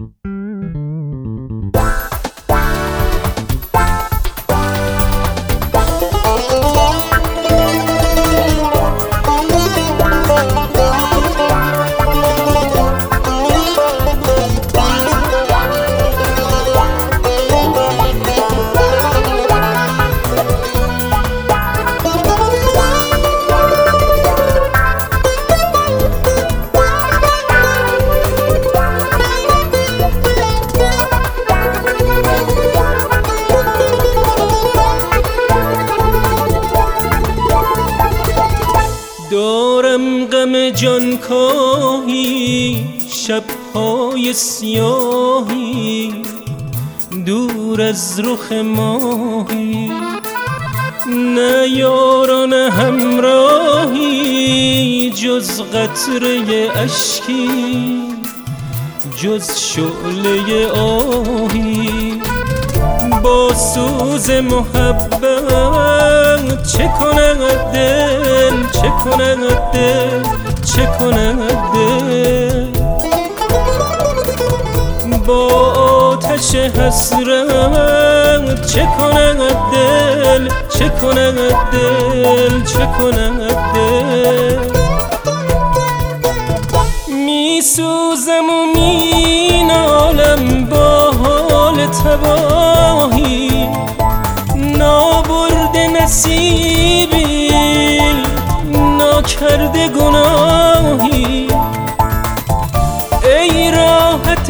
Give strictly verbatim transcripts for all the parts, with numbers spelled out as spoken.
دارم غم جانکاهی، شب‌های سیاهی، دور از رخ ماهی، نه یار نه همراهی، جز قطره اشکی، جز شعله آهی. با سوز محبت چه کند دل، چه کند دل، چه کند دل. با آتش حسرت چه کند دل، چه کند دل، چه کند دل. می سوزم و می نالم با حال تباهی، نابرده نصیبی، ناکرده گناهی. ای راحت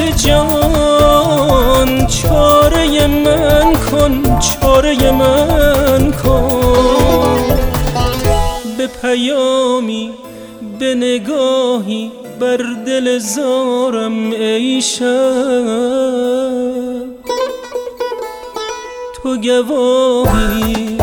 جان چاره من کن، چاره من کن. به پیامی به نگاهی بر دل زارم ای شب، تو گواهی.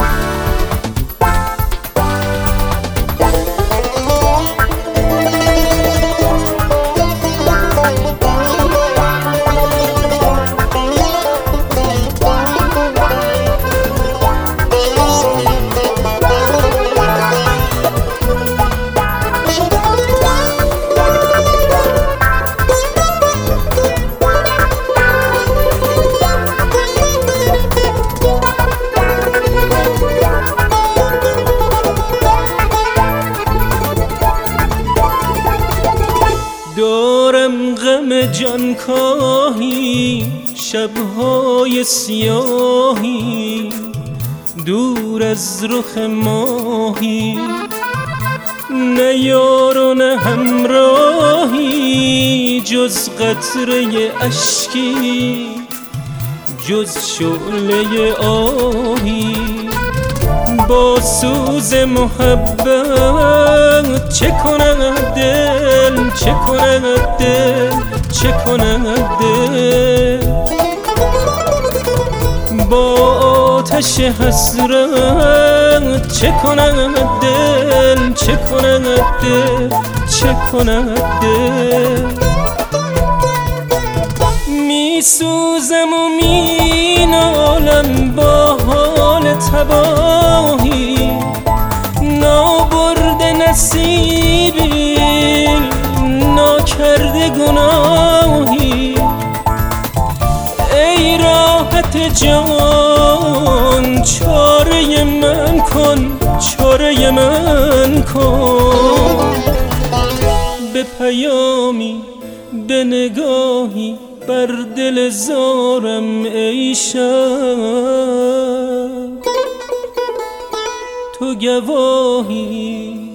دارم غم جانکاهی، شب‌های سیاهی، دور از رخ ماهی، نه یار و نه همراهی، جز قطره اشکی، جز شعله آهی. با سوز محبت چه کند دل، چه کند دل، چه کند دل. با آتش حسرت چه کند دل، چه کند دل، چه کند دل. می سوزم و می نالم با حال تباهی، نابرده نصیبی، ناکرده گناهی. ای راحت جان چاره من کن، چاره من کن. به پیامی به نگاهی بر دل زارم ای شب، تو گواهی.